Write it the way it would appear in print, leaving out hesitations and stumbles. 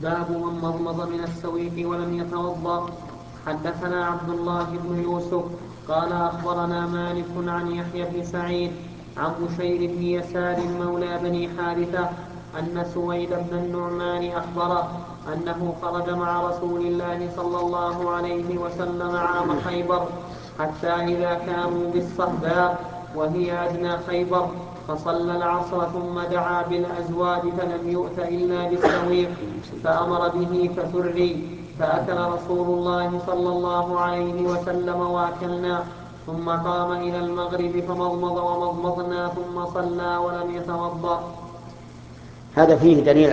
باب من مضمض من السويق ولم يتوضأ. حدثنا عبد الله بن يوسف قال أخبرنا مالك عن يحيى بن سعيد عن بشير بن يسار مولى بني حارثة أن سويد بن النعمان أخبره أنه خرج مع رسول الله صلى الله عليه وسلم عام خيبر حتى إذا كانوا بالصهباء وهي أدنى خيبر فصلى العصر ثم دعا بالأزواج فلم يؤت إلا بالسويق فأمر به فسري فأكل رسول الله صلى الله عليه وسلم وأكلنا ثم قام إلى المغرب فمضمض ومضمضنا ثم صلى ولم يتوضأ. هذا فيه دليل